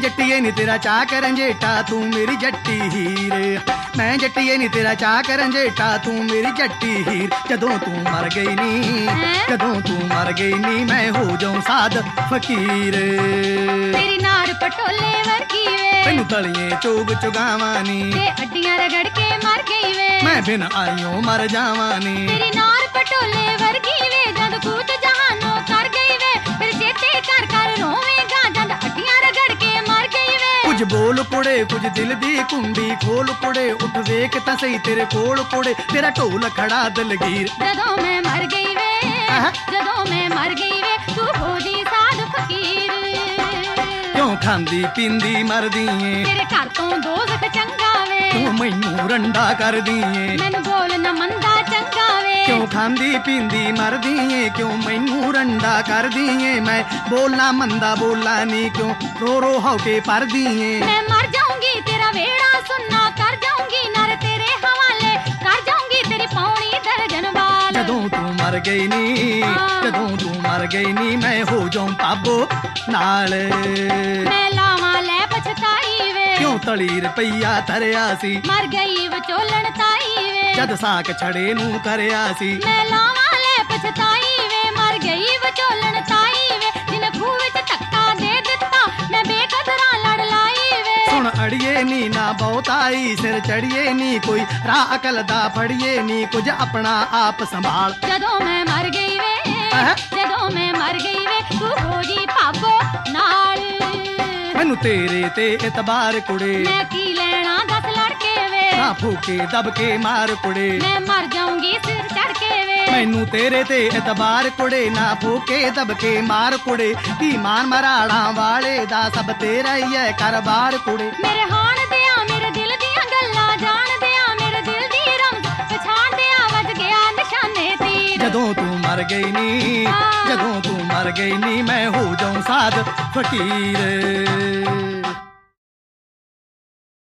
जट्टिए नी तेरा चाक रंजेटा तू मेरी जट्टी हीर मैं जट्टिए नी तेरा चाक रंजेटा तू मेरी जट्टी हीर जदों तू मर गई नी जदों तू मर गई नी मैं हो जाऊं साद फकीर तेरी नार पटोले वर्गी वे तेनू तलिए चोग चुगावानी ते अड्डियां रगड़ के मर गई वे मैं बिन आइयों मर जावानी तेरी नार पटोले वर्गी वे जद कूत जहानों कर गई वे फिर चेते कर कर रोवेगा जद अड्डियां रगड़ के मर गई वे कुछ बोल कुड़े कुछ दिल दी कुंडी खोल कुड़े उठ वेख तां सही तेरे कोल कुड़े तेरा ढोल खड़ा दलगीर जदों मैं मर गई वे जदों मैं मर गई वे तू हो जी साध फकीर क्यों खांदी पींदी मरदी ਏ तेरे घर तो दोज़ख चंगा वे तू मैनू रंडा कर दी ਏ मैनू बोल न मंदा चंगा वे क्यों खांदी पींदी मरदी ਏ क्यों मैनू रंडा कर दी ਏ मैं बोलना मंदा बोला नी क्यों रो रो होके परदी ਏ मैं मर जाऊंगी तेरा वेड़ा सुनना कर जाऊंगी नर तेरे हवाले कर जाऊंगी तेरी पौड़ी दर्जन बाल जदों तू मर गई नी जदों तू मर गई नी मैं हो जाऊं पाबो नाल मैं लावां लै पछताई वे क्यों तली रपैया धरिया सी मर गई विचोलण ताई वे जद साक छड़े नू करिया सी मैं लावां लै पछताई वे मर गई विचोलण ताई वे जिन खूह विच धक्का दे दिता मैं बेकदरां लड़ लाई वे सुन अड़िए नी ना बहुत आई सिर चढ़िए नी कोई राह अकल दा फड़िए नी कुछ अपना आप संभाल जदों मैं मर गई वे जदों मैं मर गई वे तू हो जी पापो नाल मैनू तेरे ते इतबार कुड़े मैं की लेना दस लड़के वे ना फूके दब के मार कुड़े मैं मर जाऊंगी सिर चढ़ के वे मैनू तेरे ते इतबार कुड़े ना फूके दब के मार कुड़े की मान मराड़ा वाले दा सब तेरा ही है कारोबार कुड़े मेरे हाण दिया मेरे दिल दियां गल्लां जान दिया मेरे दिल दी रमज पछाण दिया वज गया निशाने तीर जदों तू मर गई नी जदों तू मर गई नी मैं हो जाऊं साद फकीर